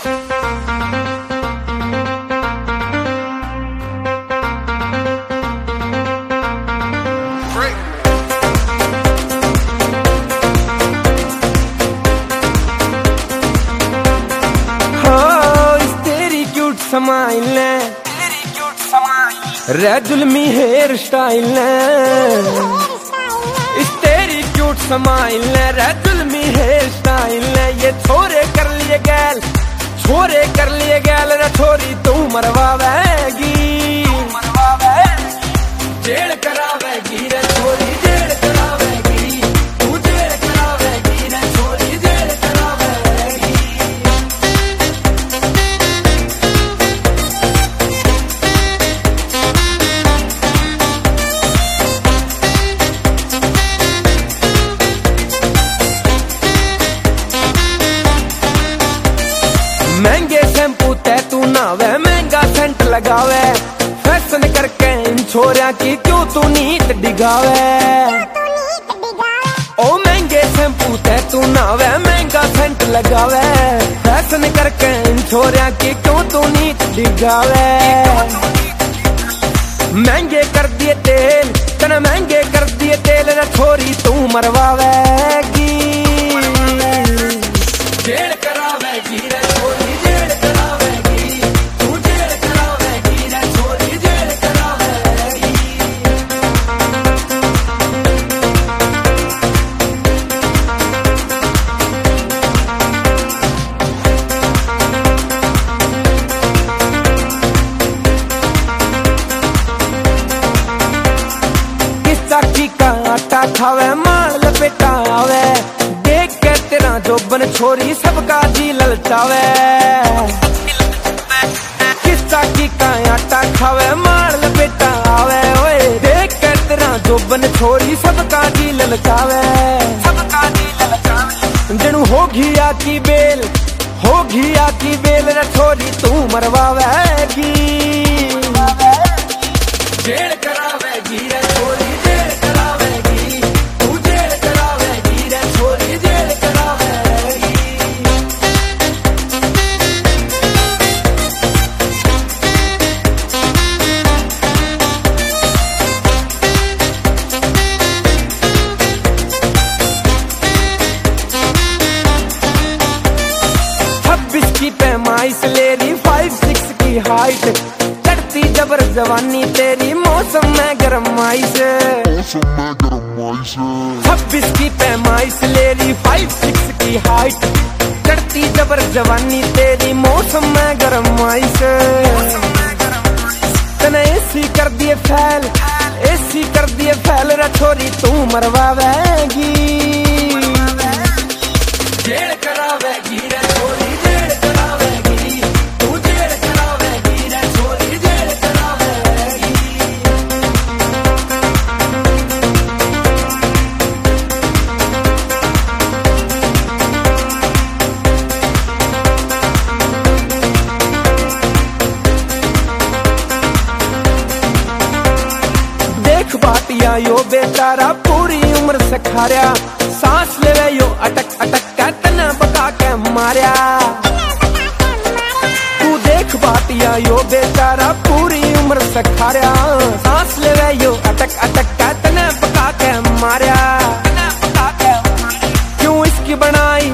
समाइल रे जुल्मी हेयर स्टाइल इस तेरी क्यूट समाइल रे जुल्मी हेयर स्टाइल ये छोरे कर लिए गैल रे छोरी तू मरवावेगी जेल करावेगी रे छोरी जेल करावेगी तू जेल करावेगी रे छोरी जेल करावेगी। महंगे शैम्पू ते तू नावे महंगा सेंट लगावे फैशन करके इन छोरिया की क्यों तू नीत डिगावे। ओ महंगे शैम्पू ते तू नावे महंगा सेंट लगावे फैशन करके इन छोरिया की क्यों तू नीत डिगावे। महंगे कर दिए तेल तने महंगे कर दिए तेल रे छोरी तू मरवावेगी जेल करावेगी रे छोरी जेल करावेगी तू जेल करावेगी रे छोरी जेल करावेगी। किस चाकी का आटा खावे माल लपेटा आवे देख के तेरा जोबन छोरी सबका जी ललचावे। किस चाकी का आटा खावे मार लपेटा आवे ओए देख के तेरा जोबन छोरी सबका जी ललचावे जणू होगी आकी बेल रे छोरी तू मरवावेगी जेल करावेगी रे छोरी जेल करावेगी तू जेल करावेगी रे छोरी जेल करावेगी। की पैमाइश लेरी 5'6" की हाइट चढ़ती जबर जवानी तेरी मौसम में गरमाइश 26 की पैमाइश लेरी 5'6" की हाइट चढ़ती जबर जवानी तेरी मौसम में गरमाइश। तने एसी कर दिए फैल रे छोरी तू मरवावेगी जेल करावेगी रे छोरी जेल करावेगी तू जेल करावेगी रे छोरी जेल करावेगी। देख बाटिया यो बेचारा पूरी उम्र से खारिया सांस ले यो अटक अटक तना पका के मारिया। तू देख बाटिया यो बेचारा पूरी उम्र से खारिया सांस ले यो अटक अटक तना पका के मारिया। क्यों इसकी बनाई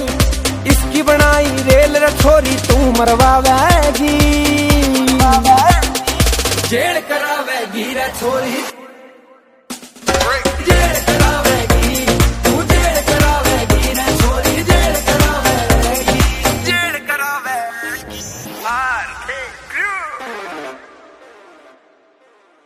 रेल रे छोरी तू मरवावेगी जेल करावेगी रे छोरी।